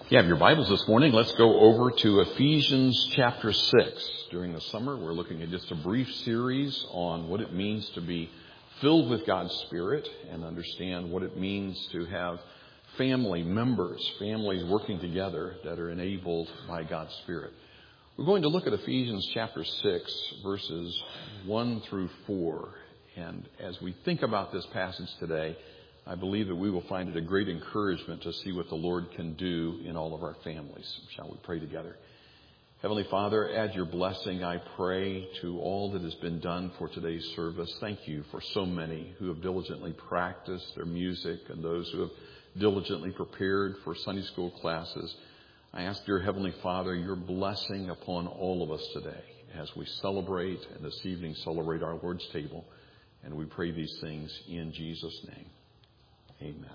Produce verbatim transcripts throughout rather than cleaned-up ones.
If you have your Bibles this morning, let's go over to Ephesians chapter six. During the summer, we're looking at just a brief series on what it means to be filled with God's Spirit and understand what it means to have family members, families working together that are enabled by God's Spirit. We're going to look at Ephesians chapter six, verses one through four. And as we think about this passage today, I believe that we will find it a great encouragement to see what the Lord can do in all of our families. Shall we pray together? Heavenly Father, add your blessing, I pray, to all that has been done for today's service. Thank you for so many who have diligently practiced their music and those who have diligently prepared for Sunday school classes. I ask, dear Heavenly Father, your blessing upon all of us today as we celebrate and this evening celebrate our Lord's table. And we pray these things in Jesus' name. Amen.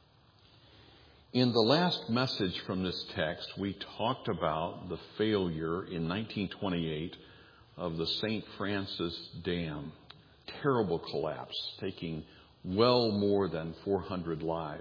In the last message from this text, we talked about the failure in nineteen twenty-eight of the Saint Francis Dam. Terrible collapse, taking well more than four hundred lives.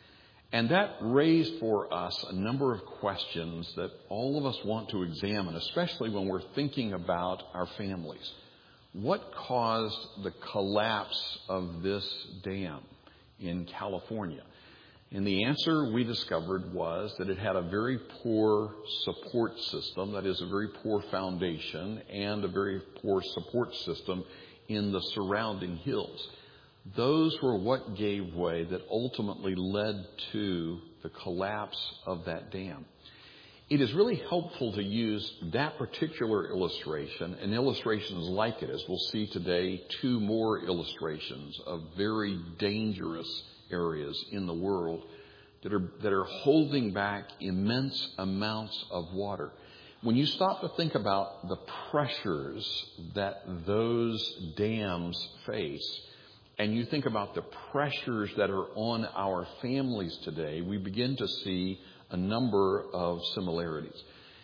And that raised for us a number of questions that all of us want to examine, especially when we're thinking about our families. What caused the collapse of this dam in California? And the answer we discovered was that it had a very poor support system, that is a very poor foundation, and a very poor support system in the surrounding hills. Those were what gave way that ultimately led to the collapse of that dam. It is really helpful to use that particular illustration and illustrations like it, as we'll see today, two more illustrations of very dangerous areas in the world that are, that are holding back immense amounts of water. When you stop to think about the pressures that those dams face, and you think about the pressures that are on our families today, we begin to see a number of similarities.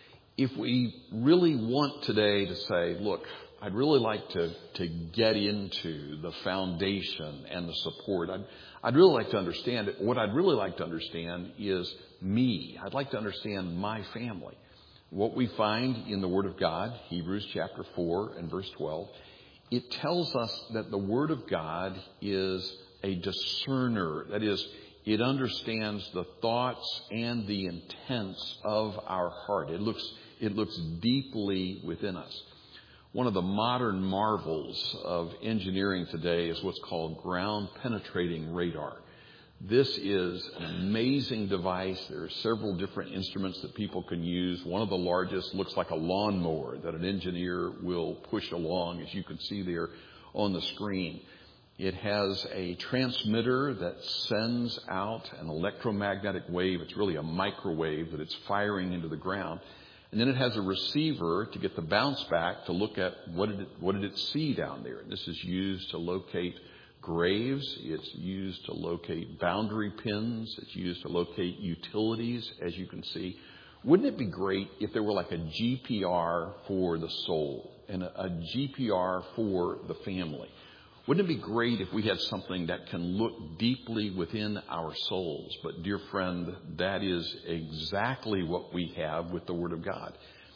If we really want today to say, look, I'd really like to, to get into the foundation and the support. I'd, I'd really like to understand it. What I'd really like to understand is me. I'd like to understand my family. What we find in the Word of God, Hebrews chapter four and verse twelve, it tells us that the Word of God is a discerner. That is, it understands the thoughts and the intents of our heart. It looks, it looks deeply within us. One of the modern marvels of engineering today is what's called ground penetrating radar. This is an amazing device. There are several different instruments that people can use. One of the largest looks like a lawnmower that an engineer will push along, as you can see there on the screen. It has a transmitter that sends out an electromagnetic wave. It's really a microwave that it's firing into the ground. And then it has a receiver to get the bounce back to look at what did it, what did it see down there. And this is used to locate graves. It's used to locate boundary pins. It's used to locate utilities, as you can see. Wouldn't it be great if there were like a G P R for the soul and a, a G P R for the family? Wouldn't it be great if we had something that can look deeply within our souls? But dear friend, that is exactly what we have with the Word of God.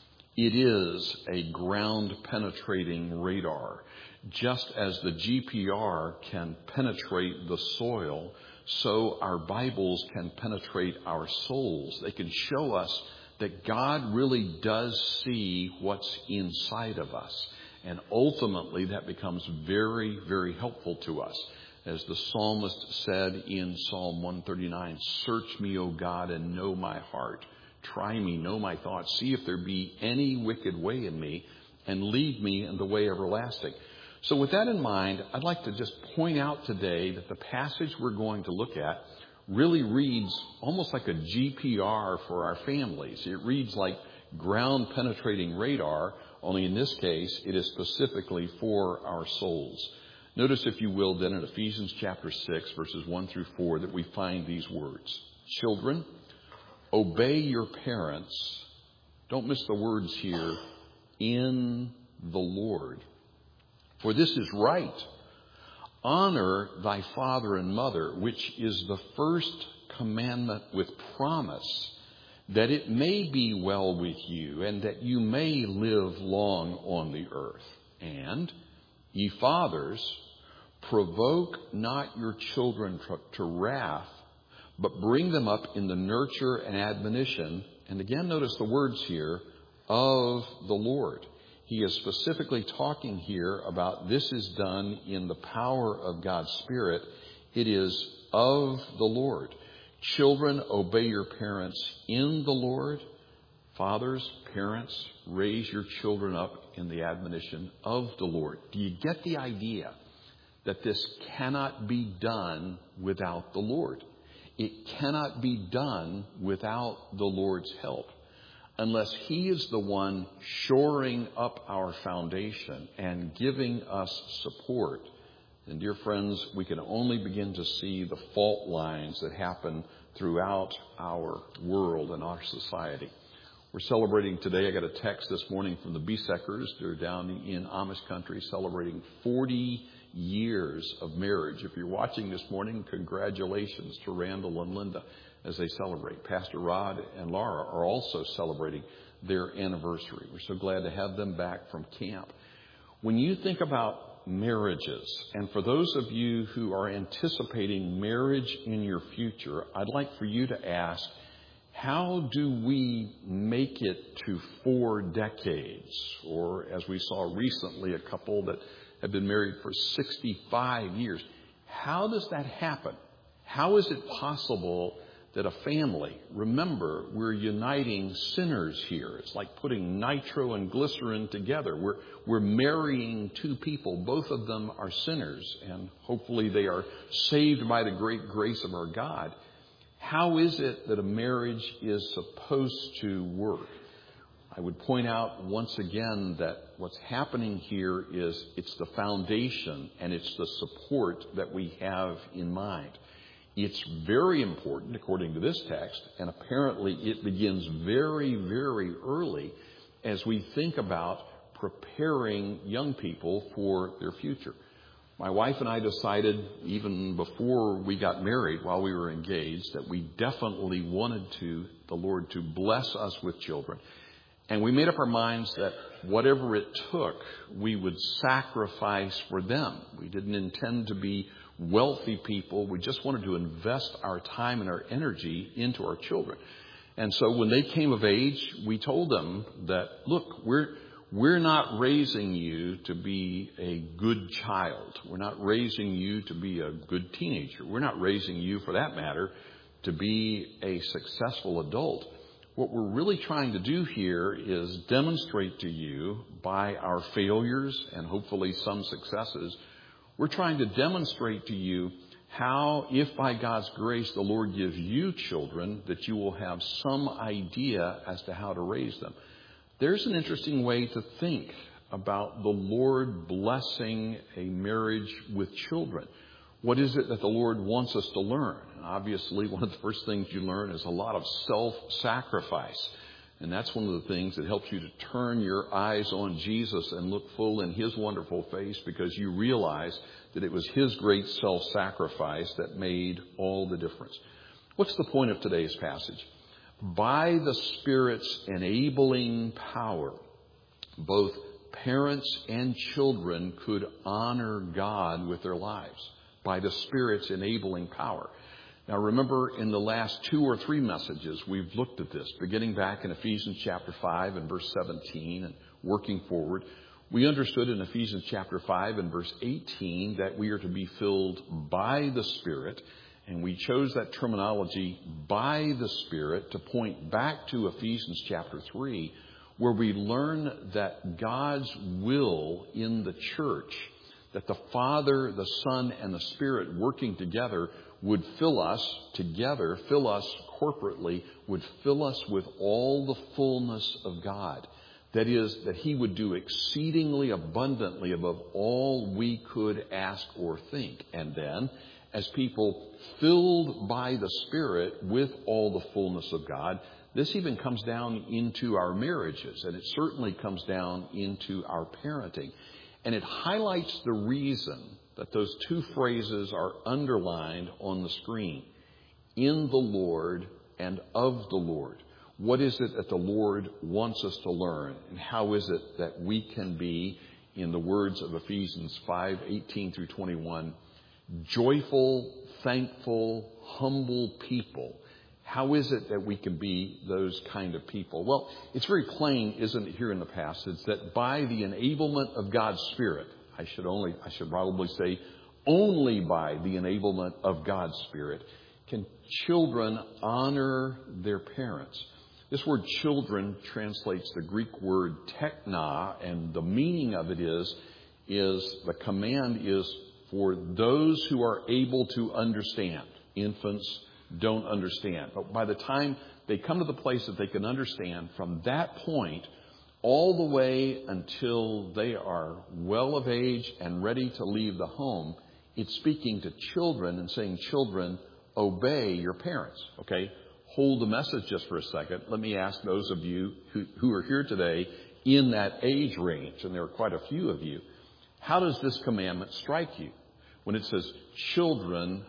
It is a ground penetrating radar. Just as the G P R can penetrate the soil, so our Bibles can penetrate our souls. They can show us that God really does see what's inside of us. And ultimately, that becomes very, very helpful to us. As the psalmist said in Psalm one thirty-nine, "Search me, O God, and know my heart. Try me, know my thoughts. See if there be any wicked way in me, and lead me in the way everlasting." So with that in mind, I'd like to just point out today that the passage we're going to look at really reads almost like a G P R for our families. It reads like ground penetrating radar, only in this case, it is specifically for our souls. Notice, if you will, then in Ephesians chapter six, verses one through four, that we find these words. Children, obey your parents. Don't miss the words here. In the Lord. For this is right. Honor thy father and mother, which is the first commandment with promise, that it may be well with you, and that you may live long on the earth. And, ye fathers, provoke not your children to wrath, but bring them up in the nurture and admonition, and again notice the words here, of the Lord. He is specifically talking here about this is done in the power of God's Spirit. It is of the Lord. Children, obey your parents in the Lord. Fathers, parents, raise your children up in the admonition of the Lord. Do you get the idea that this cannot be done without the Lord? It cannot be done without the Lord's help. Unless He is the one shoring up our foundation and giving us support, then, dear friends, we can only begin to see the fault lines that happen throughout our world and our society. We're celebrating today, I got a text this morning from the Besekers. They're down in Amish country celebrating forty years of marriage. If you're watching this morning, congratulations to Randall and Linda as they celebrate. Pastor Rod and Laura are also celebrating their anniversary. We're so glad to have them back from camp. When you think about marriages, and for those of you who are anticipating marriage in your future, I'd like for you to ask, how do we make it to four decades? Or, as we saw recently, a couple that have been married for sixty-five years. How does that happen? How is it possible that a family, remember, we're uniting sinners here. It's like putting nitro and glycerin together. We're, we're marrying two people. Both of them are sinners, and hopefully they are saved by the great grace of our God. How is it that a marriage is supposed to work? I would point out once again that what's happening here is it's the foundation and it's the support that we have in mind. It's very important, according to this text, and apparently it begins very, very early as we think about preparing young people for their future. My wife and I decided, even before we got married, while we were engaged, that we definitely wanted to, the Lord to bless us with children. And we made up our minds that whatever it took, we would sacrifice for them. We didn't intend to be wealthy people. We just wanted to invest our time and our energy into our children. And so when they came of age, we told them that, look, we're we're not raising you to be a good child. We're not raising you to be a good teenager. We're not raising you, for that matter, to be a successful adult. What we're really trying to do here is demonstrate to you by our failures and hopefully some successes, we're trying to demonstrate to you how, if by God's grace the Lord gives you children, that you will have some idea as to how to raise them. There's an interesting way to think about the Lord blessing a marriage with children. What is it that the Lord wants us to learn? And obviously, one of the first things you learn is a lot of self-sacrifice. And that's one of the things that helps you to turn your eyes on Jesus and look full in His wonderful face, because you realize that it was His great self-sacrifice that made all the difference. What's the point of today's passage? By the Spirit's enabling power, both parents and children could honor God with their lives. By the Spirit's enabling power. Now remember, in the last two or three messages, we've looked at this, beginning back in Ephesians chapter five and verse seventeen and working forward. We understood in Ephesians chapter five and verse eighteen that we are to be filled by the Spirit. And we chose that terminology, by the Spirit, to point back to Ephesians chapter three, where we learn that God's will in the church, that the Father, the Son, and the Spirit working together would fill us together, fill us corporately, would fill us with all the fullness of God. That is, that He would do exceedingly abundantly above all we could ask or think. And then, as people filled by the Spirit with all the fullness of God, this even comes down into our marriages, and it certainly comes down into our parenting. And it highlights the reason that those two phrases are underlined on the screen. In the Lord and of the Lord. what is it that the Lord wants us to learn? And how is it that we can be, in the words of Ephesians five eighteen through twenty-one, joyful, thankful, humble people? How is it that we can be those kind of people? Well, it's very plain, isn't it, here in the passage, that by the enablement of God's Spirit, I should only, I should probably say, only by the enablement of God's Spirit can children honor their parents. This word children translates the Greek word tekna, and the meaning of it is, is the command is for those who are able to understand. Infants don't understand. But by the time they come to the place that they can understand, from that point all the way until they are well of age and ready to leave the home, it's speaking to children and saying, children, obey your parents. Okay? Hold the message just for a second. Let me ask those of you who, who are here today in that age range, and there are quite a few of you, how does this commandment strike you? When it says, children,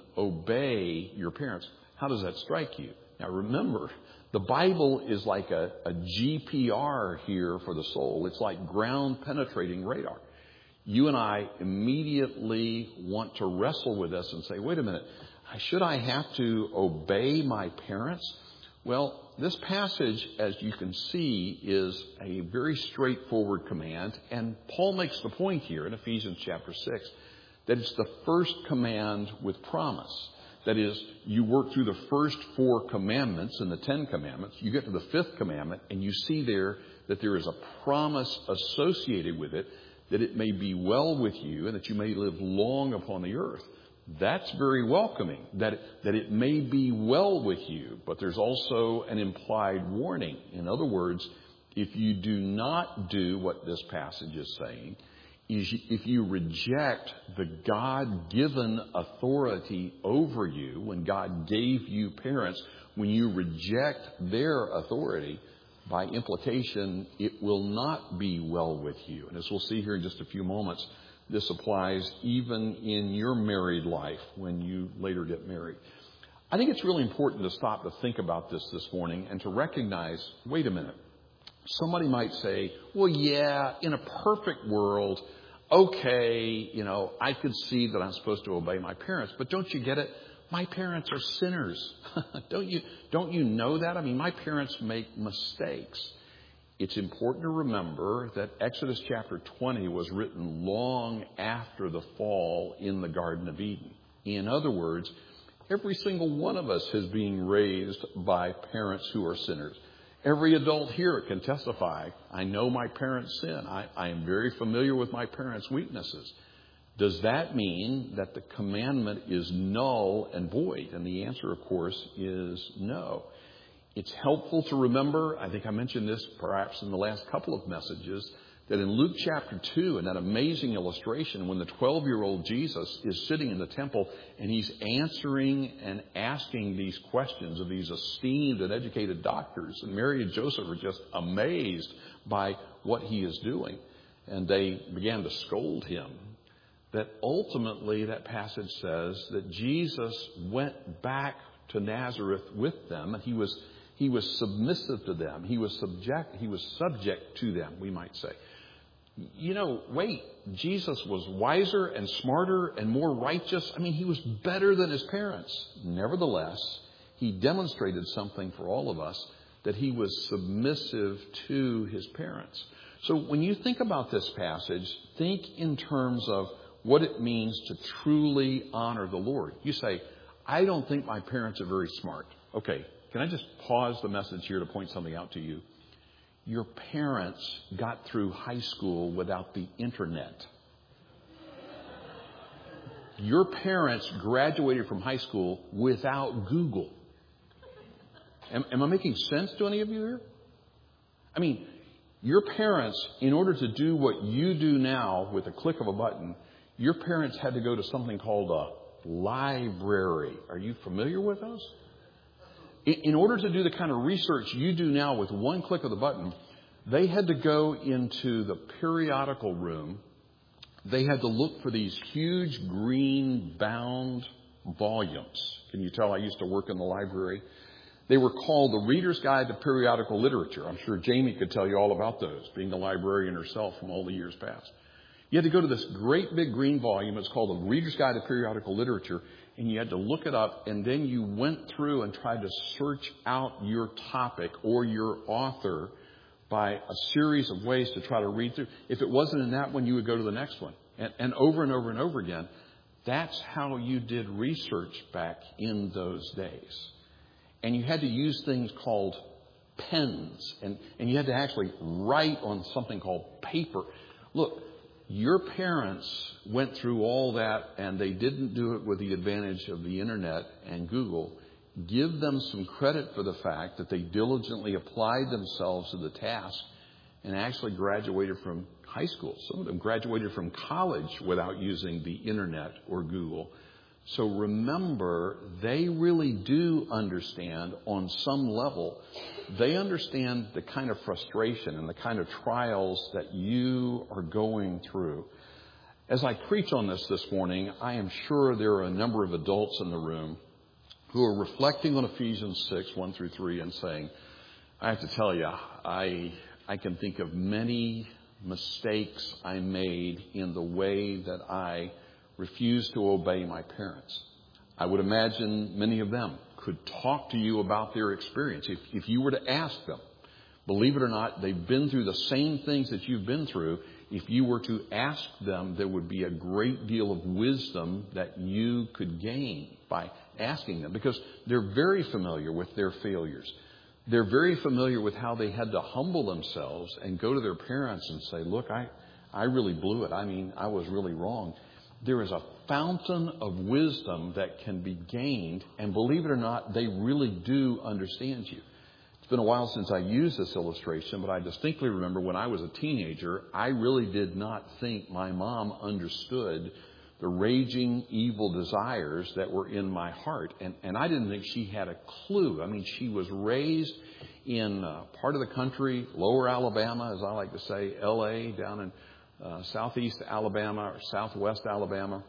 obey your parents, how does that strike you? Now remember, the Bible is like a, a G P R here for the soul. It's like ground penetrating radar. You and I immediately want to wrestle with this and say, wait a minute, should I have to obey my parents? Well, this passage, as you can see, is a very straightforward command. And Paul makes the point here in Ephesians chapter six that it's the first command with promise. That is, you work through the first four commandments in the Ten Commandments. You get to the fifth commandment, and you see there that there is a promise associated with it, that it may be well with you and that you may live long upon the earth. That's very welcoming, that, that it may be well with you. But there's also an implied warning. In other words, if you do not do what this passage is saying, is if you reject the God-given authority over you, when God gave you parents, when you reject their authority, by implication, it will not be well with you. And as we'll see here in just a few moments, this applies even in your married life when you later get married. I think it's really important to stop to think about this this morning and to recognize, wait a minute. Somebody might say, well, yeah, in a perfect world, okay, you know, I could see that I'm supposed to obey my parents, but don't you get it? My parents are sinners. don't you, don't you know that? I mean, my parents make mistakes. It's important to remember that Exodus chapter twenty was written long after the fall in the Garden of Eden. In other words, every single one of us is being raised by parents who are sinners. Every adult here can testify, I know my parents sin. I, I am very familiar with my parents' weaknesses. Does that mean that the commandment is null and void? And the answer, of course, is no. It's helpful to remember, I think I mentioned this perhaps in the last couple of messages, that in Luke chapter two, in that amazing illustration, when the twelve-year-old Jesus is sitting in the temple and he's answering and asking these questions of these esteemed and educated doctors, and Mary and Joseph are just amazed by what he is doing, and they began to scold him, that ultimately that passage says that Jesus went back to Nazareth with them, and he was he was submissive to them. He was subject he was subject to them, we might say. You know, wait, Jesus was wiser and smarter and more righteous. I mean, he was better than his parents. Nevertheless, he demonstrated something for all of us, that he was submissive to his parents. So when you think about this passage, think in terms of what it means to truly honor the Lord. You say, I don't think my parents are very smart. Okay, can I just pause the message here to point something out to you? Your parents got through high school without the internet. Your parents graduated from high school without Google. Am, am I making sense to any of you here? I mean, your parents, in order to do what you do now with a click of a button, your parents had to go to something called a library. Are you familiar with those? In order to do the kind of research you do now with one click of the button, they had to go into the periodical room. They had to look for these huge green bound volumes. Can you tell I used to work in the library? They were called the Reader's Guide to Periodical Literature. I'm sure Jamie could tell you all about those, being the librarian herself from all the years past. You had to go to this great big green volume. It's called the Reader's Guide to Periodical Literature. And you had to look it up, and then you went through and tried to search out your topic or your author by a series of ways to try to read through. If it wasn't in that one, you would go to the next one. And, and over and over and over again. That's how you did research back in those days. And you had to use things called pens. And, and you had to actually write on something called paper. Look, your parents went through all that, and they didn't do it with the advantage of the internet and Google. Give them some credit for the fact that they diligently applied themselves to the task and actually graduated from high school. Some of them graduated from college without using the internet or Google. So remember, they really do understand on some level. They understand the kind of frustration and the kind of trials that you are going through. As I preach on this this morning, I am sure there are a number of adults in the room who are reflecting on Ephesians six, one through three and saying, I have to tell you, I, I can think of many mistakes I made in the way that I refused to obey my parents. I would imagine many of them could talk to you about their experience. If, if you were to ask them, believe it or not, they've been through the same things that you've been through. If you were to ask them, there would be a great deal of wisdom that you could gain by asking them, because they're very familiar with their failures. They're very familiar with how they had to humble themselves and go to their parents and say, look, I, I really blew it. I mean, I was really wrong. There is a fountain of wisdom that can be gained, and believe it or not, they really do understand you. It's been a while since I used this illustration, but I distinctly remember when I was a teenager, I really did not think my mom understood the raging evil desires that were in my heart. And, and I didn't think she had a clue. I mean, she was raised in uh, part of the country, lower Alabama, as I like to say, L A, down in uh, southeast Alabama or southwest Alabama.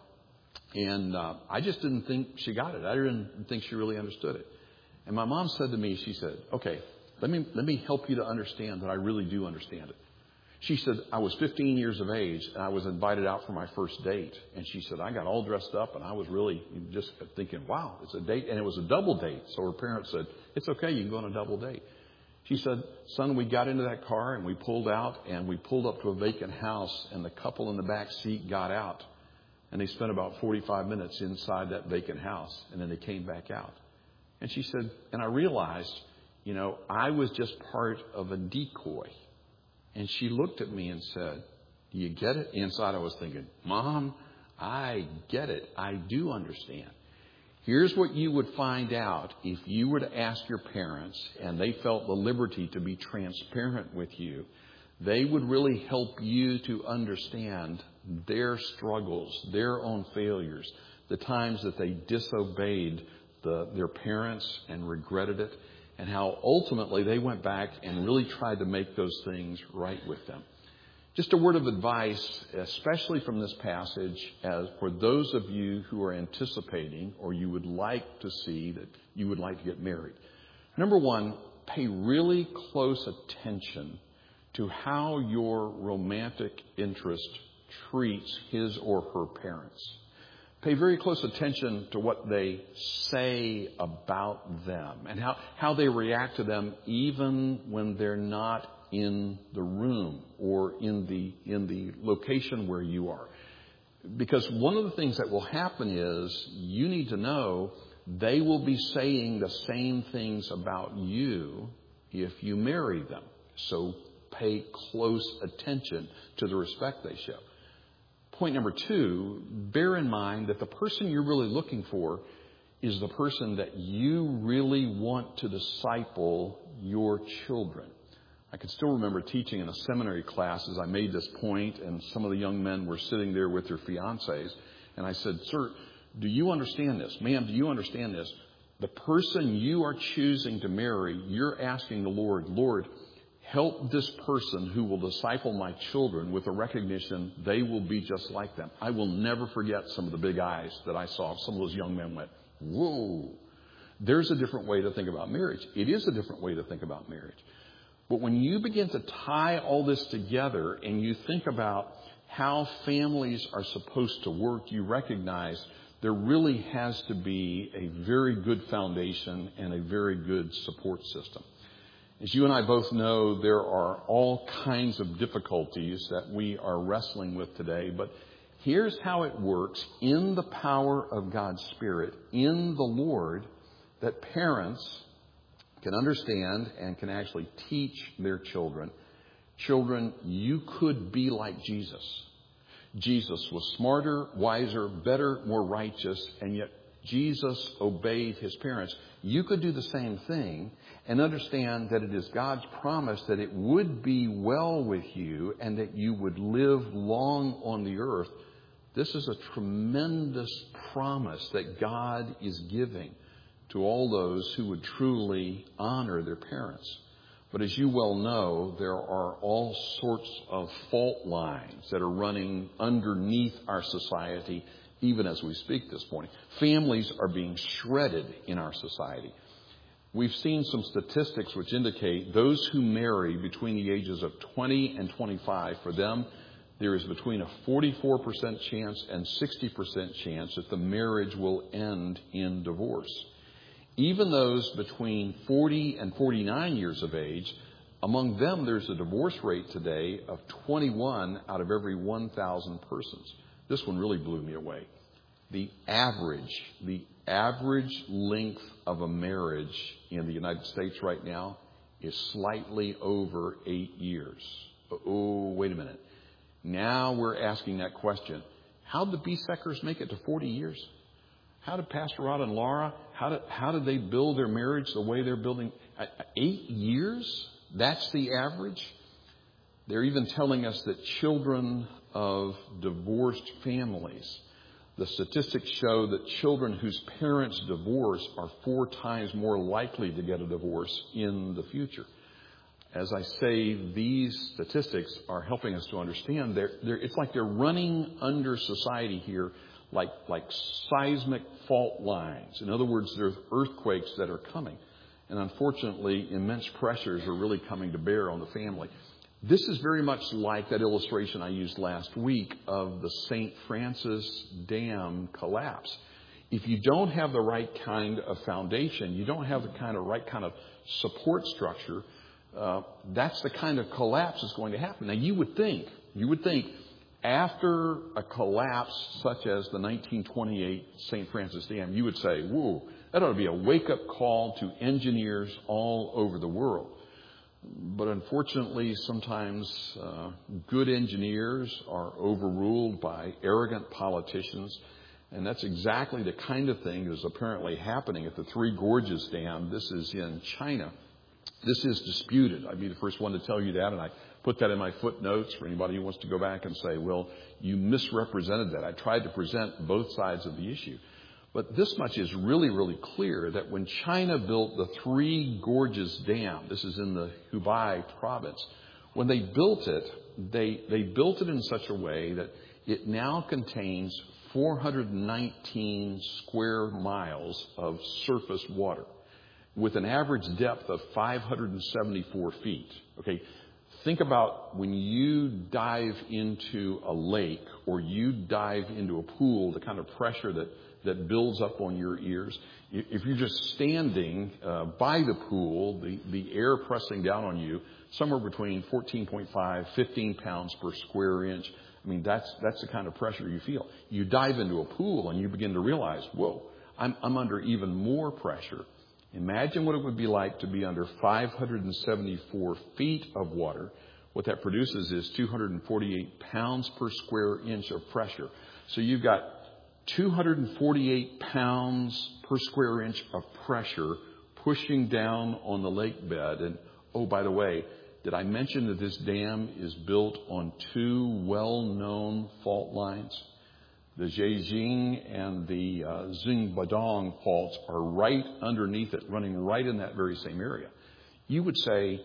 And uh, I just didn't think she got it. I didn't think she really understood it. And my mom said to me, she said, okay, let me, let me help you to understand that I really do understand it. She said, I was fifteen years of age and I was invited out for my first date. And she said, I got all dressed up and I was really just thinking, wow, it's a date. And it was a double date. So her parents said, it's okay, you can go on a double date. She said, son, we got into that car and we pulled out and we pulled up to a vacant house, and the couple in the back seat got out. And they spent about forty-five minutes inside that vacant house, and then they came back out. And she said, and I realized, you know, I was just part of a decoy. And she looked at me and said, do you get it? Inside I was thinking, Mom, I get it. I do understand. Here's what you would find out if you were to ask your parents and they felt the liberty to be transparent with you. They would really help you to understand their struggles, their own failures, the times that they disobeyed the, their parents and regretted it, and how ultimately they went back and really tried to make those things right with them. Just a word of advice, especially from this passage, as for those of you who are anticipating or you would like to see that you would like to get married. Number one, pay really close attention to how your romantic interest treats his or her parents. Pay very close attention to what they say about them and how, how they react to them even when they're not in the room or in the in the location where you are. Because one of the things that will happen is you need to know they will be saying the same things about you if you marry them. So pay close attention to the respect they show. Point number two, bear in mind that the person you're really looking for is the person that you really want to disciple your children. I can still remember teaching in a seminary class as I made this point, and some of the young men were sitting there with their fiancés. And I said, sir, do you understand this? Ma'am, do you understand this? The person you are choosing to marry, you're asking the Lord, Lord, help this person who will disciple my children with a recognition they will be just like them. I will never forget some of the big eyes that I saw. Some of those young men went, whoa. There's a different way to think about marriage. It is a different way to think about marriage. But when you begin to tie all this together and you think about how families are supposed to work, you recognize there really has to be a very good foundation and a very good support system. As you and I both know, there are all kinds of difficulties that we are wrestling with today, but here's how it works in the power of God's Spirit, in the Lord, that parents can understand and can actually teach their children. Children, you could be like Jesus. Jesus was smarter, wiser, better, more righteous, and yet Jesus obeyed his parents. You could do the same thing and understand that it is God's promise that it would be well with you and that you would live long on the earth. This is a tremendous promise that God is giving to all those who would truly honor their parents. But as you well know, there are all sorts of fault lines that are running underneath our society, even as we speak this morning. Families are being shredded in our society. We've seen some statistics which indicate those who marry between the ages of twenty and twenty-five, for them, there is between a forty-four percent chance and sixty percent chance that the marriage will end in divorce. Even those between forty and forty-nine years of age, among them there's a divorce rate today of twenty-one out of every one thousand persons. This one really blew me away. The average, the average length of a marriage in the United States right now is slightly over eight years. Oh, wait a minute. Now we're asking that question. How did the Beseckers make it to forty years? How did Pastor Rod and Laura, how did, how did they build their marriage the way they're building? Eight years? That's the average? They're even telling us that children of divorced families, the statistics show that children whose parents divorce are four times more likely to get a divorce in the future. As I say, these statistics are helping us to understand they're, they're, it's like they're running under society here like, like seismic fault lines. In other words, there's earthquakes that are coming. And unfortunately, immense pressures are really coming to bear on the family. This is very much like that illustration I used last week of the Saint Francis Dam collapse. If you don't have the right kind of foundation, you don't have the kind of right kind of support structure, uh, that's the kind of collapse that's going to happen. Now, you would think, you would think after a collapse such as the nineteen twenty-eight Saint Francis Dam, you would say, whoa, that ought to be a wake-up call to engineers all over the world. But unfortunately, sometimes uh, good engineers are overruled by arrogant politicians. And that's exactly the kind of thing that is apparently happening at the Three Gorges Dam. This is in China. This is disputed. I'd be the first one to tell you that, and I put that in my footnotes for anybody who wants to go back and say, well, you misrepresented that. I tried to present both sides of the issue. But this much is really, really clear that when China built the Three Gorges Dam, this is in the Hubei province, when they built it, they, they built it in such a way that it now contains four hundred nineteen square miles of surface water with an average depth of five hundred seventy-four feet. Okay, think about when you dive into a lake or you dive into a pool, the kind of pressure that that builds up on your ears. If you're just standing uh, by the pool, the, the air pressing down on you, somewhere between fourteen point five, fifteen pounds per square inch. I mean, that's that's the kind of pressure you feel. You dive into a pool and you begin to realize, whoa, I'm, I'm under even more pressure. Imagine what it would be like to be under five hundred seventy-four feet of water. What that produces is two hundred forty-eight pounds per square inch of pressure. So you've got two hundred forty-eight pounds per square inch of pressure pushing down on the lake bed. And, oh, by the way, did I mention that this dam is built on two well-known fault lines? The Zhejiang and the uh, Xingbadong faults are right underneath it, running right in that very same area. You would say,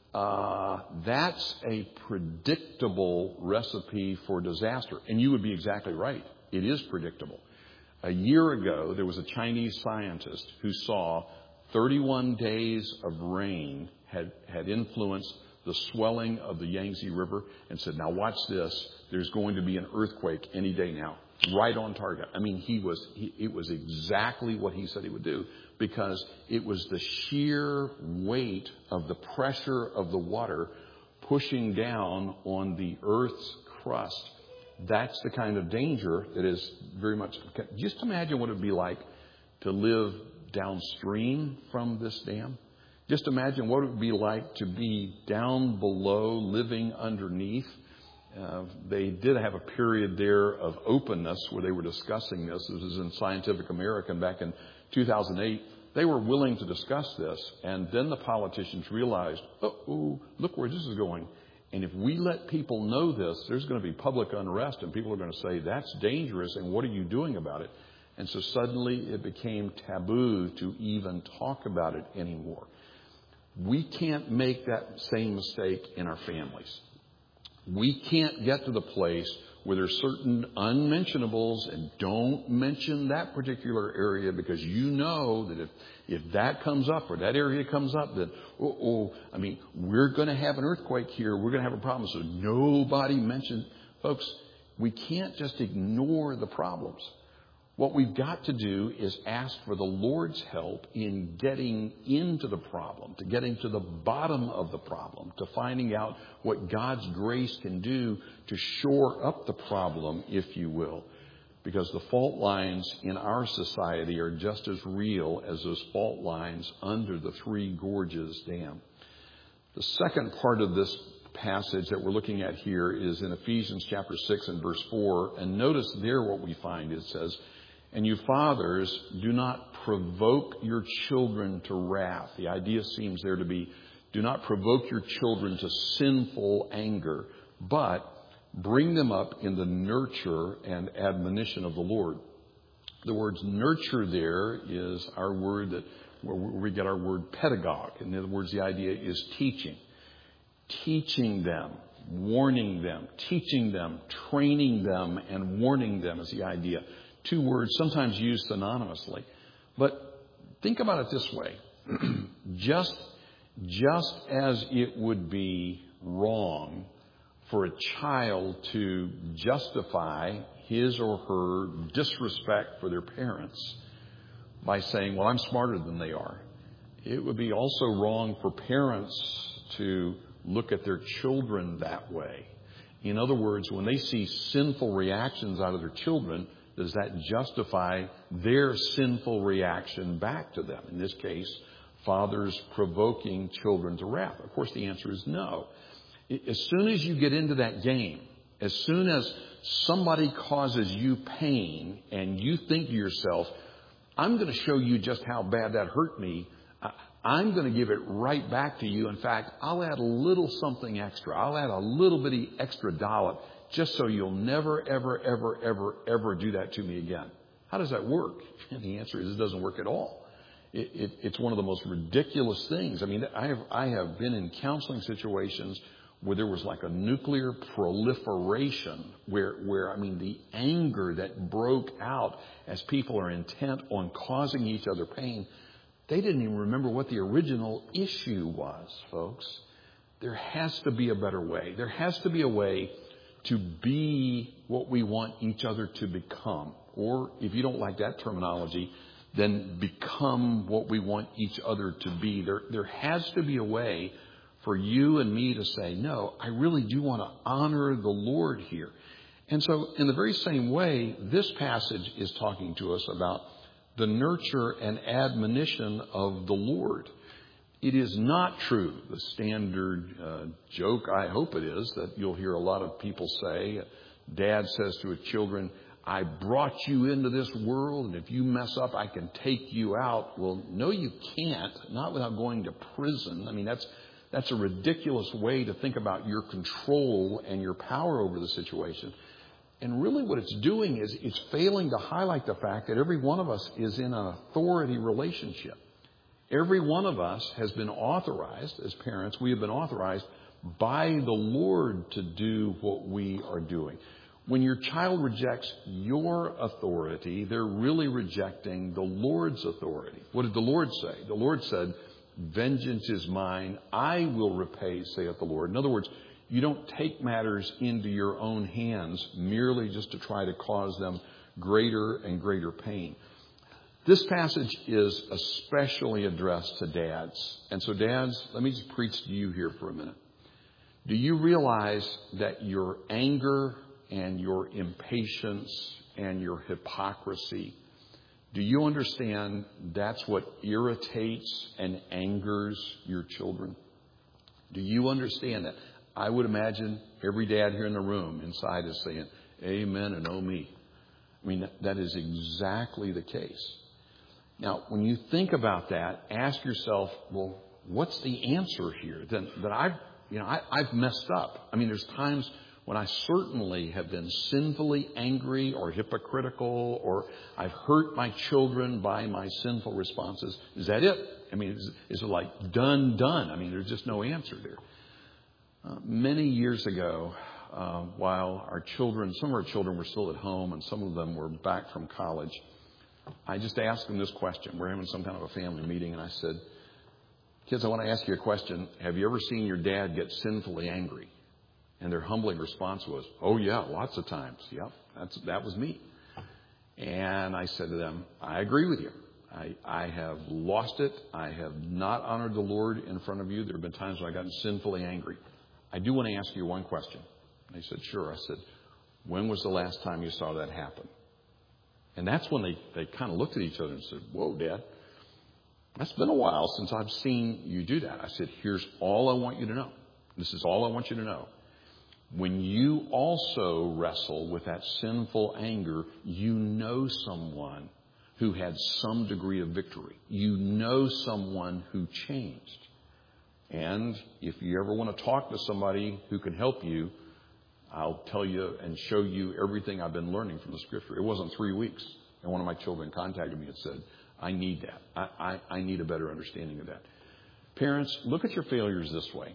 uh, that's a predictable recipe for disaster. And you would be exactly right. It is predictable. A year ago, there was a Chinese scientist who saw thirty-one days of rain had, had influenced the swelling of the Yangtze River and said, now watch this. There's going to be an earthquake any day now. Right on target. I mean, he was, he, it was exactly what he said he would do, because it was the sheer weight of the pressure of the water pushing down on the Earth's crust. That's the kind of danger that is very much. Just imagine what it would be like to live downstream from this dam. Just imagine what it would be like to be down below, living underneath. Uh, they did have a period there of openness where they were discussing this. This was in Scientific American back in two thousand eight. They were willing to discuss this. And then the politicians realized, uh-oh, look where this is going. And if we let people know this, there's going to be public unrest, and people are going to say, that's dangerous, and what are you doing about it? And so suddenly it became taboo to even talk about it anymore. We can't make that same mistake in our families. We can't get to the place where there's certain unmentionables, and don't mention that particular area, because you know that if, if that comes up or that area comes up, then, oh, oh, I mean, we're going to have an earthquake here. We're going to have a problem. So nobody mentioned. Folks, we can't just ignore the problems. What we've got to do is ask for the Lord's help in getting into the problem, to getting to the bottom of the problem, to finding out what God's grace can do to shore up the problem, if you will. Because the fault lines in our society are just as real as those fault lines under the Three Gorges Dam. The second part of this passage that we're looking at here is in Ephesians chapter six and verse four. And notice there what we find. It says, and you fathers, do not provoke your children to wrath. The idea seems there to be, do not provoke your children to sinful anger, but bring them up in the nurture and admonition of the Lord. The word nurture there is our word that, where we get our word pedagogue. In other words, the idea is teaching. Teaching them, warning them, teaching them, training them, and warning them is the idea. Two words sometimes used synonymously. But think about it this way. just, just as it would be wrong for a child to justify his or her disrespect for their parents by saying, well, I'm smarter than they are, it would be also wrong for parents to look at their children that way. In other words, when they see sinful reactions out of their children, does that justify their sinful reaction back to them? In this case, fathers provoking children to wrath. Of course, the answer is no. As soon as you get into that game, as soon as somebody causes you pain and you think to yourself, I'm going to show you just how bad that hurt me, I'm going to give it right back to you. In fact, I'll add a little something extra. I'll add a little bitty extra dollop just so you'll never, ever, ever, ever, ever do that to me again. How does that work? And the answer is it doesn't work at all. It, it, it's one of the most ridiculous things. I mean, I have, I have been in counseling situations where there was like a nuclear proliferation where, where, I mean, the anger that broke out as people are intent on causing each other pain. They didn't even remember what the original issue was, folks. There has to be a better way. There has to be a way to be what we want each other to become. Or if you don't like that terminology, then become what we want each other to be. There, there has to be a way for you and me to say, no, I really do want to honor the Lord here. And so in the very same way, this passage is talking to us about the nurture and admonition of the Lord. It is not true, the standard uh, joke, I hope it is, that you'll hear a lot of people say. Dad says to his children, I brought you into this world, and if you mess up, I can take you out. Well, no, you can't, not without going to prison. I mean, that's that's a ridiculous way to think about your control and your power over the situation. And really what it's doing is it's failing to highlight the fact that every one of us is in an authority relationship. Every one of us has been authorized, as parents, we have been authorized by the Lord to do what we are doing. When your child rejects your authority, they're really rejecting the Lord's authority. What did the Lord say? The Lord said, vengeance is mine, I will repay, saith the Lord. In other words, you don't take matters into your own hands merely just to try to cause them greater and greater pain. This passage is especially addressed to dads. And so dads, let me just preach to you here for a minute. Do you realize that your anger and your impatience and your hypocrisy, do you understand that's what irritates and angers your children? Do you understand that? I would imagine every dad here in the room inside is saying, amen and oh me. I mean, that, that is exactly the case. Now, when you think about that, ask yourself, well, what's the answer here? Then that I've, you know, I, I've messed up. I mean, there's times when I certainly have been sinfully angry or hypocritical, or I've hurt my children by my sinful responses. Is that it? I mean, is, is it like done, done? I mean, there's just no answer there. Uh, many years ago, uh, while our children, some of our children were still at home and some of them were back from college, I just asked them this question. We're having some kind of a family meeting, and I said, kids, I want to ask you a question. Have you ever seen your dad get sinfully angry? And their humbling response was, oh, yeah, lots of times. Yep, that's, that was me. And I said to them, I agree with you. I, I have lost it. I have not honored the Lord in front of you. There have been times when I've gotten sinfully angry. I do want to ask you one question. They said, sure. I said, when was the last time you saw that happen? And that's when they, they kind of looked at each other and said, whoa, Dad, that's been a while since I've seen you do that. I said, here's all I want you to know. This is all I want you to know. When you also wrestle with that sinful anger, you know someone who had some degree of victory. You know someone who changed. And if you ever want to talk to somebody who can help you, I'll tell you and show you everything I've been learning from the Scripture. It wasn't three weeks. And one of my children contacted me and said, I need that. I, I, I need a better understanding of that. Parents, look at your failures this way.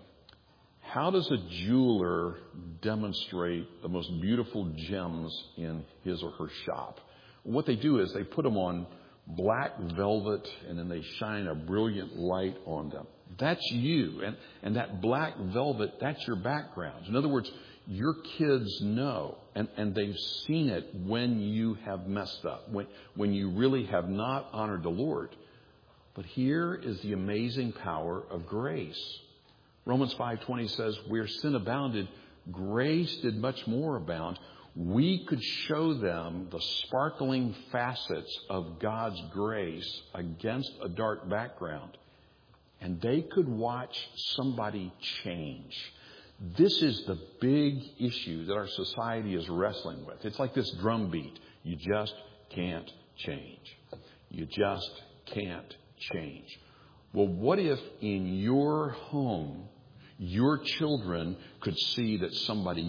How does a jeweler demonstrate the most beautiful gems in his or her shop? What they do is they put them on black velvet and then they shine a brilliant light on them. That's you. And, and that black velvet, that's your background. In other words, your kids know, and, and they've seen it when you have messed up, when, when you really have not honored the Lord. But here is the amazing power of grace. Romans five twenty says, where sin abounded, grace did much more abound. We could show them the sparkling facets of God's grace against a dark background, and they could watch somebody change. This is the big issue that our society is wrestling with. It's like this drumbeat. You just can't change. You just can't change. Well, what if in your home, your children could see that somebody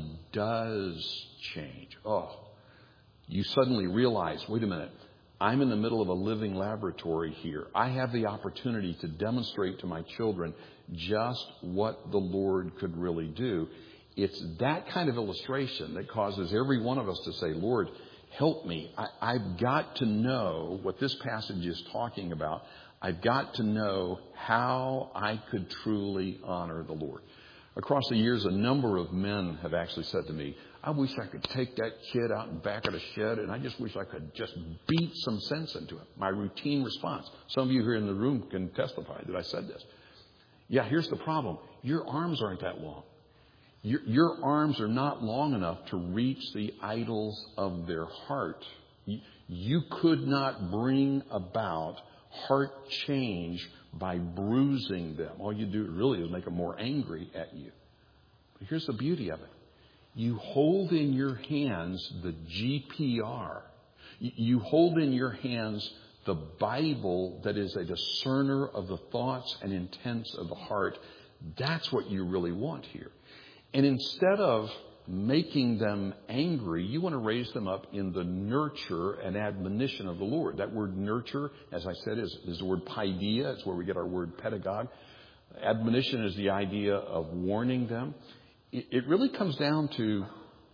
does change? Oh, you suddenly realize, wait a minute, I'm in the middle of a living laboratory here. I have the opportunity to demonstrate to my children just what the Lord could really do. It's that kind of illustration that causes every one of us to say, Lord, help me. I, I've got to know what this passage is talking about. I've got to know how I could truly honor the Lord. Across the years, a number of men have actually said to me, I wish I could take that kid out and back of the shed, and I just wish I could just beat some sense into him. My routine response. Some of you here in the room can testify that I said this. Yeah, here's the problem. Your arms aren't that long. Your, your arms are not long enough to reach the idols of their heart. You, you could not bring about heart change by bruising them. All you do really is make them more angry at you. But here's the beauty of it. You hold in your hands the G P R. You hold in your hands the Bible that is a discerner of the thoughts and intents of the heart. That's what you really want here. And instead of making them angry, you want to raise them up in the nurture and admonition of the Lord. That word nurture, as I said, is, is the word paideia. It's where we get our word pedagogue. Admonition is the idea of warning them. It, it really comes down to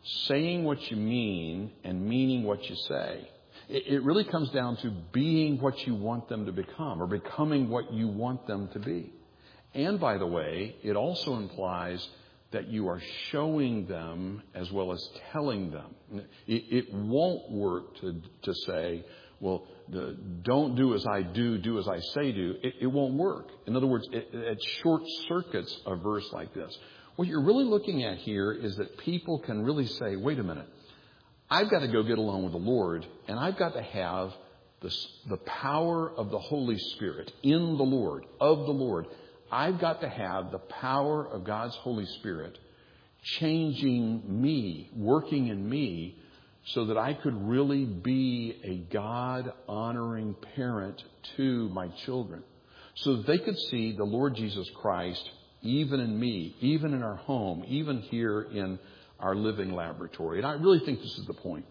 saying what you mean and meaning what you say. It, it really comes down to being what you want them to become or becoming what you want them to be. And by the way, it also implies that you are showing them as well as telling them. It, it won't work to, to say, well, the, don't do as I do, do as I say do. It, it won't work. In other words, it, it short circuits a verse like this. What you're really looking at here is that people can really say, wait a minute, I've got to go get along with the Lord, and I've got to have the, the power of the Holy Spirit in the Lord, of the Lord. I've got to have the power of God's Holy Spirit changing me, working in me, so that I could really be a God-honoring parent to my children. So that they could see the Lord Jesus Christ even in me, even in our home, even here in our living laboratory. And I really think this is the point.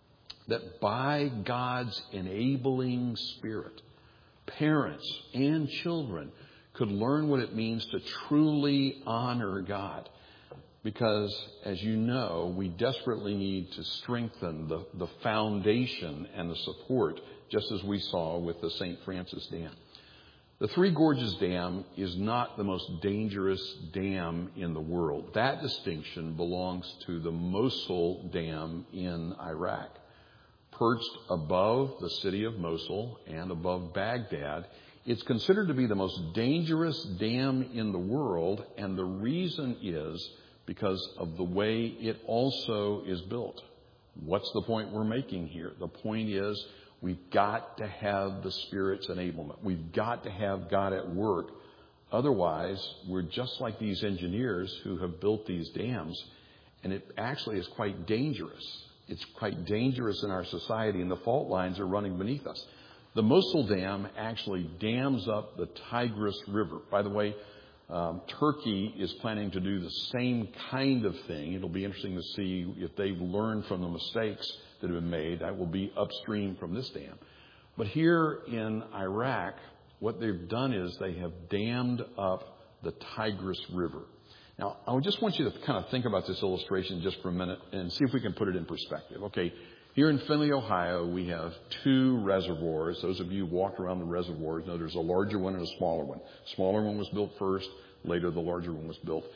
That by God's enabling Spirit, parents and children could learn what it means to truly honor God. Because, as you know, we desperately need to strengthen the, the foundation and the support, just as we saw with the Saint Francis Dam. The Three Gorges Dam is not the most dangerous dam in the world. That distinction belongs to the Mosul Dam in Iraq. Perched above the city of Mosul and above Baghdad, it's considered to be the most dangerous dam in the world, and the reason is because of the way it also is built. What's the point we're making here? The point is we've got to have the Spirit's enablement. We've got to have God at work. Otherwise, we're just like these engineers who have built these dams, and it actually is quite dangerous. It's quite dangerous in our society, and the fault lines are running beneath us. The Mosul Dam actually dams up the Tigris River. By the way, um, Turkey is planning to do the same kind of thing. It'll be interesting to see if they've learned from the mistakes that have been made. That will be upstream from this dam. But here in Iraq, what they've done is they have dammed up the Tigris River. Now, I just want you to kind of think about this illustration just for a minute and see if we can put it in perspective. Okay. Here in Findlay, Ohio, we have two reservoirs. Those of you who walked around the reservoirs know there's a larger one and a smaller one. The smaller one was built first. Later, the larger one was built.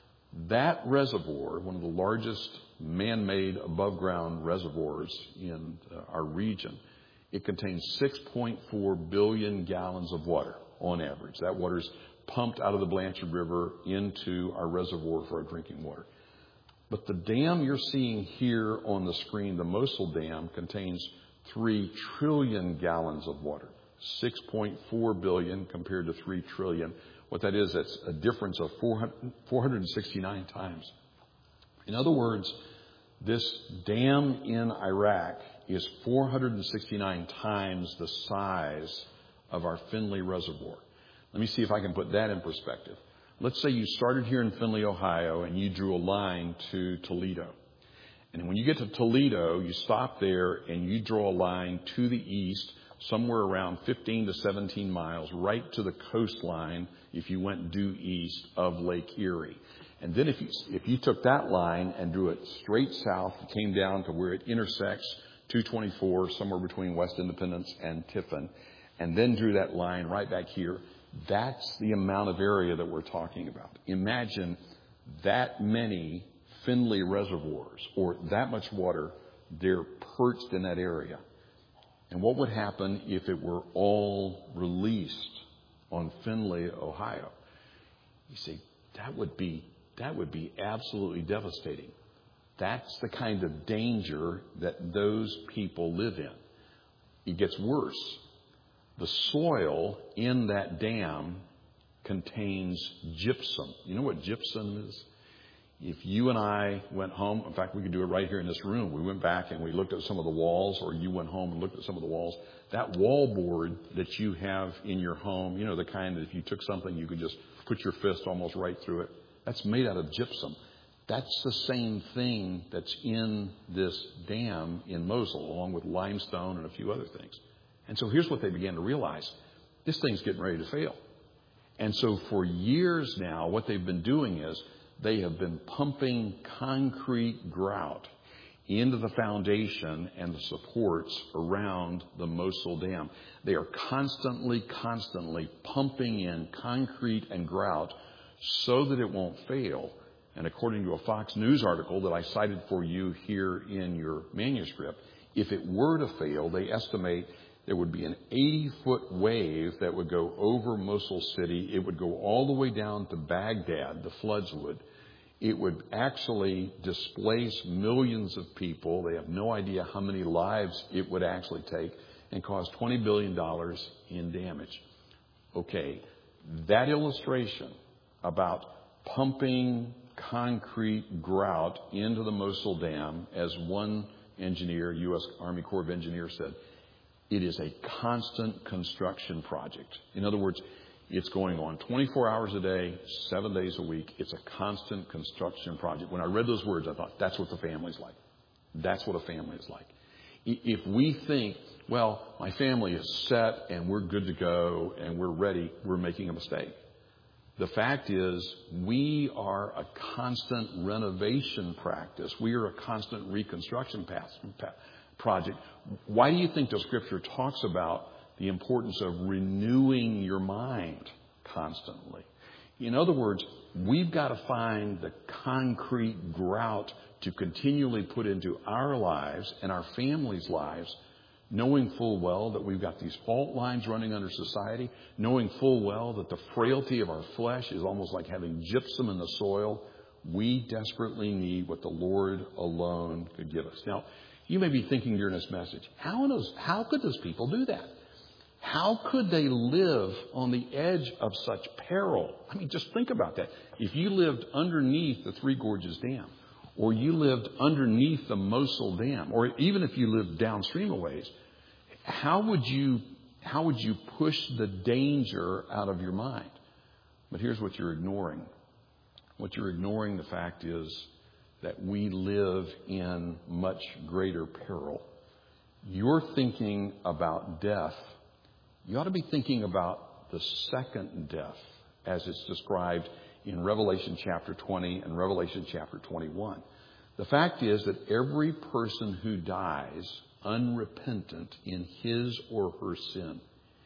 That reservoir, one of the largest man-made above-ground reservoirs in uh, our region, it contains six point four billion gallons of water on average. That water is pumped out of the Blanchard River into our reservoir for our drinking water. But the dam you're seeing here on the screen, the Mosul Dam, contains three trillion gallons of water. six point four billion compared to three trillion. What that is, that's a difference of four hundred sixty-nine times. In other words, this dam in Iraq is four hundred sixty-nine times the size of our Findlay Reservoir. Let me see if I can put that in perspective. Let's say you started here in Findlay, Ohio, and you drew a line to Toledo. And when you get to Toledo, you stop there and you draw a line to the east, somewhere around fifteen to seventeen miles, right to the coastline if you went due east of Lake Erie. And then if you, if you took that line and drew it straight south, it came down to where it intersects two twenty-four, somewhere between West Independence and Tiffin, and then drew that line right back here, that's the amount of area that we're talking about. Imagine that many Findlay reservoirs, or that much water, they're perched in that area. And what would happen if it were all released on Findlay, Ohio? You see, that would be that would be absolutely devastating. That's the kind of danger that those people live in. It gets worse. The soil in that dam contains gypsum. You know what gypsum is? If you and I went home, in fact, we could do it right here in this room. We went back and we looked at some of the walls, or you went home and looked at some of the walls. That wall board that you have in your home, you know, the kind that if you took something, you could just put your fist almost right through it. That's made out of gypsum. That's the same thing that's in this dam in Mosul, along with limestone and a few other things. And so here's what they began to realize. This thing's getting ready to fail. And so for years now, what they've been doing is They have been pumping concrete grout into the foundation and the supports around the Mosul Dam. They are constantly, constantly pumping in concrete and grout so that it won't fail. And according to a Fox News article that I cited for you here in your manuscript, if it were to fail, they estimate there would be an eighty-foot wave that would go over Mosul City. It would go all the way down to Baghdad, the floods would. It would actually displace millions of people. They have no idea how many lives it would actually take and cause twenty billion dollars in damage. Okay, that illustration about pumping concrete grout into the Mosul Dam, as one engineer, U S Army Corps of Engineers said, it is a constant construction project. In other words, it's going on twenty-four hours a day, seven days a week. It's a constant construction project. When I read those words, I thought, that's what the family's like. That's what a family is like. If we think, well, my family is set and we're good to go and we're ready, we're making a mistake. The fact is, we are a constant renovation practice. We are a constant reconstruction project. Why do you think the Scripture talks about the importance of renewing your mind constantly? In other words, we've got to find the concrete grout to continually put into our lives and our families' lives, knowing full well that we've got these fault lines running under society, knowing full well that the frailty of our flesh is almost like having gypsum in the soil. We desperately need what the Lord alone could give us. Now, you may be thinking during this message, how, those, how could those people do that? How could they live on the edge of such peril? I mean, just think about that. If you lived underneath the Three Gorges Dam, or you lived underneath the Mosul Dam, or even if you lived downstream a ways, how would you, how would you push the danger out of your mind? But here's what you're ignoring. What you're ignoring, the fact is that we live in much greater peril. You're thinking about death. You ought to be thinking about the second death, as it's described in Revelation chapter twenty and Revelation chapter twenty-one. The fact is that every person who dies unrepentant in his or her sin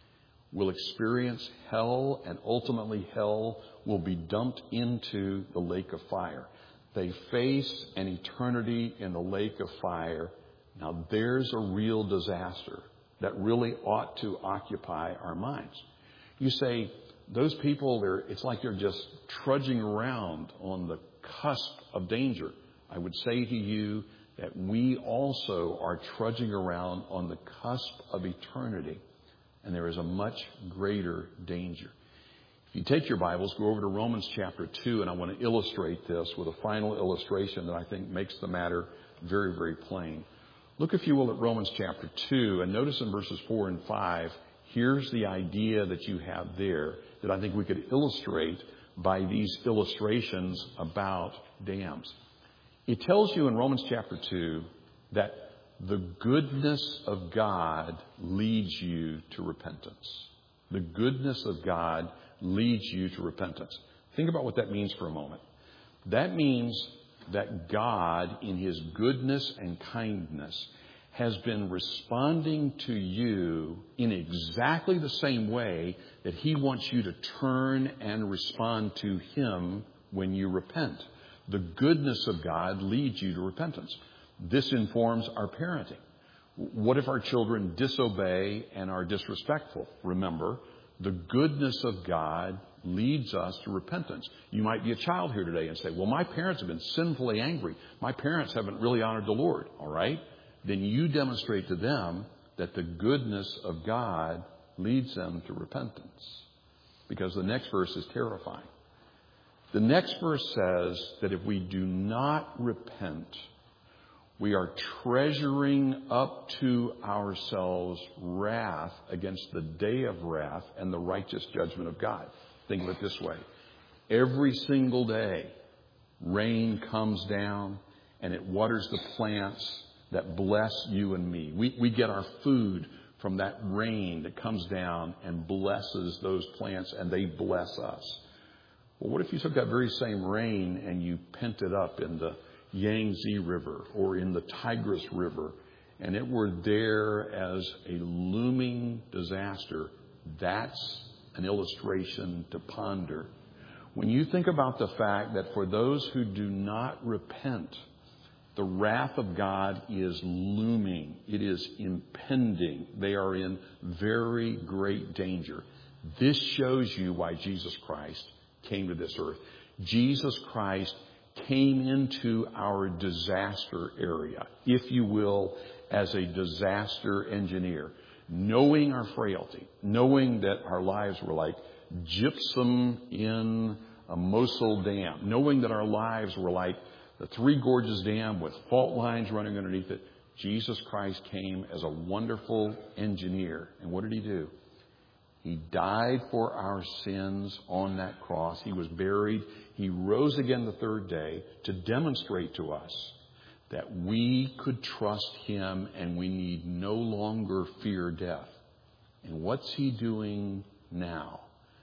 will experience hell, and ultimately hell will be dumped into the lake of fire. They face an eternity in the lake of fire. Now, there's a real disaster that really ought to occupy our minds. You say, those people, they're, it's like they're just trudging around on the cusp of danger. I would say to you that we also are trudging around on the cusp of eternity, and there is a much greater danger. If you take your Bibles, go over to Romans chapter two, and I want to illustrate this with a final illustration that I think makes the matter very, very plain. Look, if you will, at Romans chapter two, and notice in verses four and five, here's the idea that you have there that I think we could illustrate by these illustrations about dams. It tells you in Romans chapter two that the goodness of God leads you to repentance. The goodness of God leads you to repentance. Think about what that means for a moment. That means that God, in His goodness and kindness, has been responding to you in exactly the same way that He wants you to turn and respond to Him when you repent. The goodness of God leads you to repentance. This informs our parenting. What if our children disobey and are disrespectful? Remember, the goodness of God leads us to repentance. You might be a child here today and say, well, my parents have been sinfully angry. My parents haven't really honored the Lord. All right? Then you demonstrate to them that the goodness of God leads them to repentance. Because the next verse is terrifying. The next verse says that if we do not repent, we are treasuring up to ourselves wrath against the day of wrath and the righteous judgment of God. Think of it this way. Every single day, rain comes down and it waters the plants that bless you and me. We, we get our food from that rain that comes down and blesses those plants, and they bless us. Well, what if you took that very same rain and you pent it up in the Yangtze River or in the Tigris River, and it were there as a looming disaster? That's an illustration to ponder. When you think about the fact that for those who do not repent, the wrath of God is looming. It is impending. They are in very great danger. This shows you why Jesus Christ came to this earth. Jesus Christ came into our disaster area, if you will, as a disaster engineer, knowing our frailty, knowing that our lives were like gypsum in a Mosul dam, knowing that our lives were like the Three Gorges Dam with fault lines running underneath it. Jesus Christ came as a wonderful engineer. And what did he do? He died for our sins on that cross. He was buried. He rose again the third day to demonstrate to us that we could trust him and we need no longer fear death. And what's he doing now?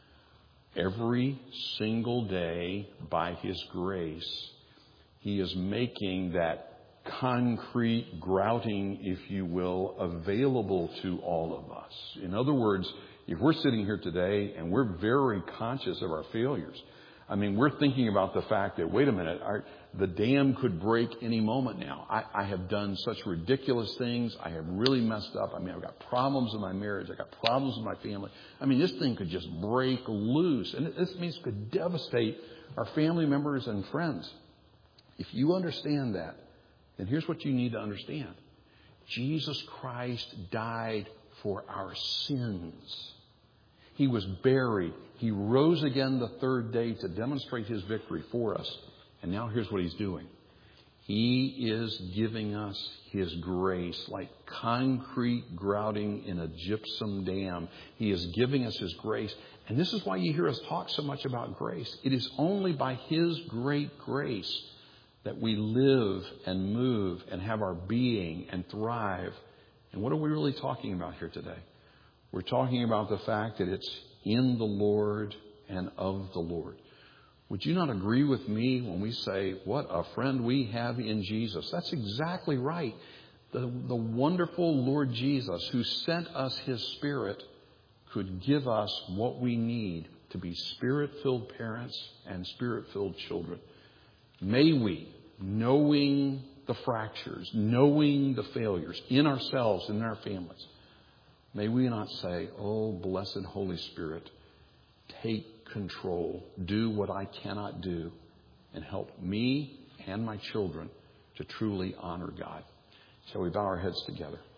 Every single day, by his grace, he is making that concrete grouting, if you will, available to all of us. In other words, if we're sitting here today and we're very conscious of our failures, I mean, we're thinking about the fact that, wait a minute, our, the dam could break any moment now. I, I have done such ridiculous things. I have really messed up. I mean, I've got problems in my marriage. I've got problems with my family. I mean, this thing could just break loose. And this means it could devastate our family members and friends. If you understand that, then here's what you need to understand. Jesus Christ died for our sins. He was buried. He rose again the third day to demonstrate his victory for us. And now here's what he's doing. He is giving us his grace like concrete grouting in a gypsum dam. He is giving us his grace. And this is why you hear us talk so much about grace. It is only by his great grace that we live and move and have our being and thrive. And what are we really talking about here today? We're talking about the fact that it's in the Lord and of the Lord. Would you not agree with me when we say, what a friend we have in Jesus? That's exactly right. The, the wonderful Lord Jesus, who sent us his Spirit, could give us what we need to be Spirit-filled parents and Spirit-filled children. May we, knowing the fractures, knowing the failures in ourselves and in our families, may we not say, oh, blessed Holy Spirit, take control, do what I cannot do, and help me and my children to truly honor God. Shall we bow our heads together?